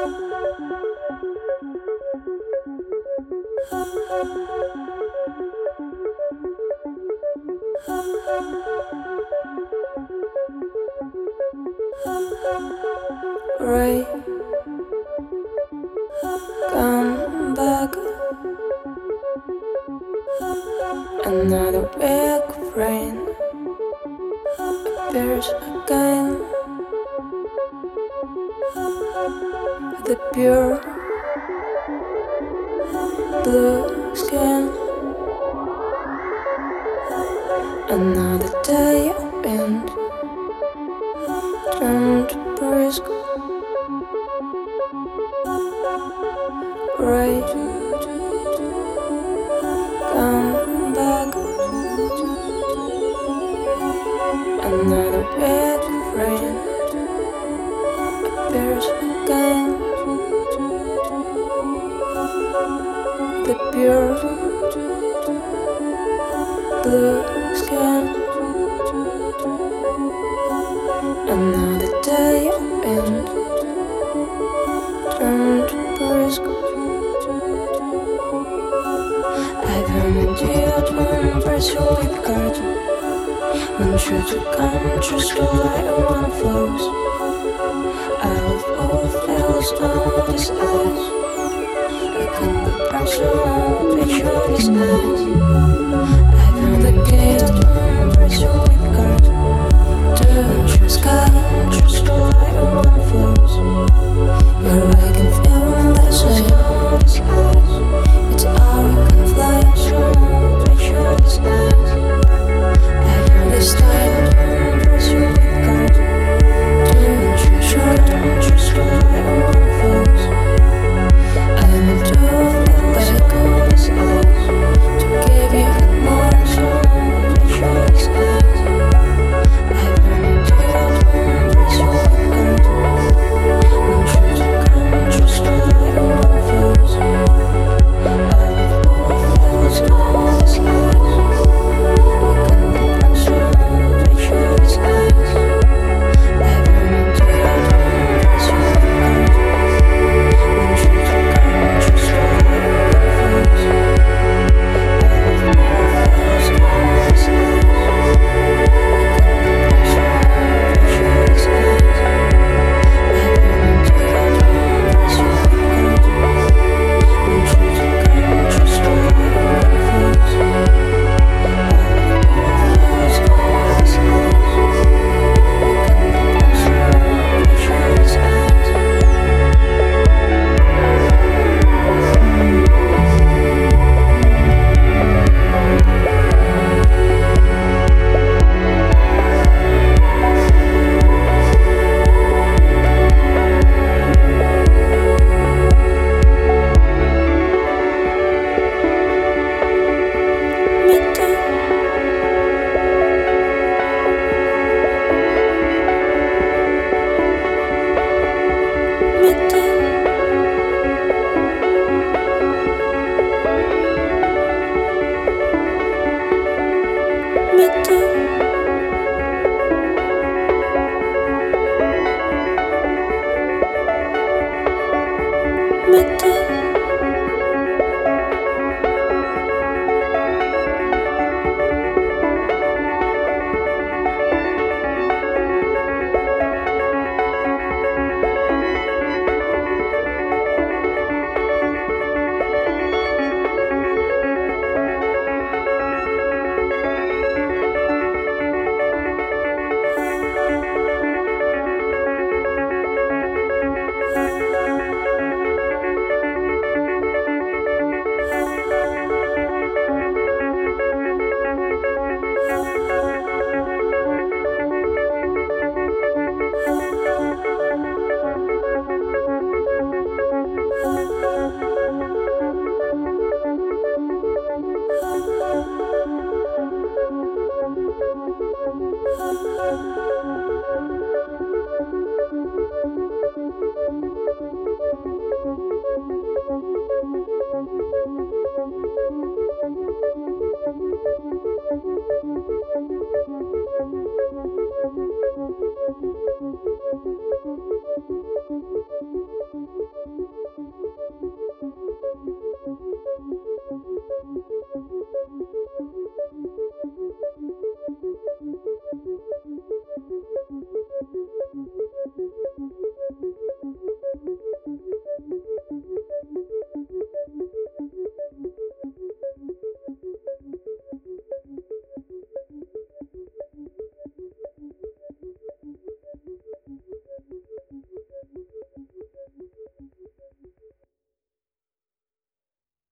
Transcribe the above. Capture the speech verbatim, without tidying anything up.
Ray, come back. Another big rain appears again. The pure blue skin. Another day of wind turned brisk. Right, come back. Another big rain appears again. The pure blue skin. Another day of wind turned brisk. I volunteered one virtual garden. One true to come, true to light on one flows. Out of all fails, all these eyes. I couldn't be personal, picture these eyes. I found the gate, one virtual garden. One true sky, true to light on one flows. Where I can feel that same. It's all you can fly, so picture these eyes. I found this time, one virtual garden. One true short, true to light on one flows. I want to feel like all these eyes. To give you more, so picture these eyes. I found the one virtual garden. One true to come, true to light on one flows. I love all feels, all these eyes. I couldn't be personal, picture these eyes. I found the one virtual garden. One true to come, true to light on one flows. I love all feels, all these eyes. I couldn't be personal, picture these eyes. I found the one virtual garden. One true to come, true to light on one flows. I love all feels, all these eyes. I couldn't be personal, picture these eyes.